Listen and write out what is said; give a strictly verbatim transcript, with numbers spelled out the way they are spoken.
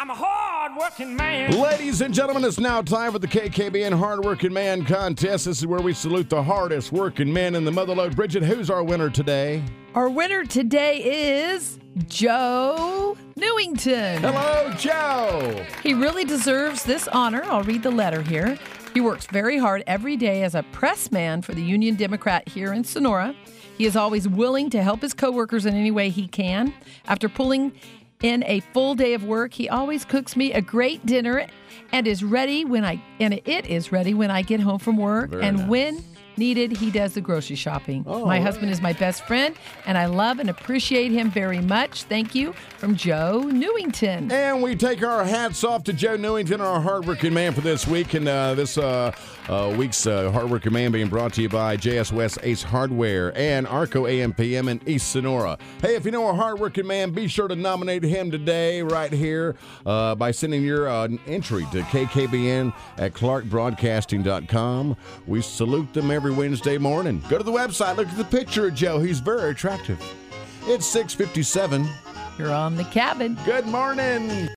I'm a hard-working man. Ladies and gentlemen, it's now time for the K K B N Hard-Working Man Contest. This is where we salute the hardest working men in the motherlode. Bridget, who's our winner today? Our winner today is Joe Newington. Hello, Joe. He really deserves this honor. I'll read the letter here. He works very hard every day as a pressman for the Union Democrat here in Sonora. He is always willing to help his coworkers in any way he can. After pulling in a full day of work, he always cooks me a great dinner and is ready when I and it is ready when I get home from work. Very and nice. When needed, he does the grocery shopping. Oh, my right. husband is my best friend, and I love and appreciate him very much. Thank you, from Joe Newington. And we take our hats off to Joe Newington, our hardworking man for this week. And uh, this uh, uh, week's uh, hardworking man being brought to you by J S West Ace Hardware and Arco A M P M in East Sonora. Hey, if you know a hardworking man, be sure to nominate him today right here uh, by sending your uh, entry to K K B N at clark broadcasting dot com. We salute them every Wednesday morning. Go to the website, look at the picture of Joe. He's very attractive. It's six fifty-seven. You're on the cabin. Good morning.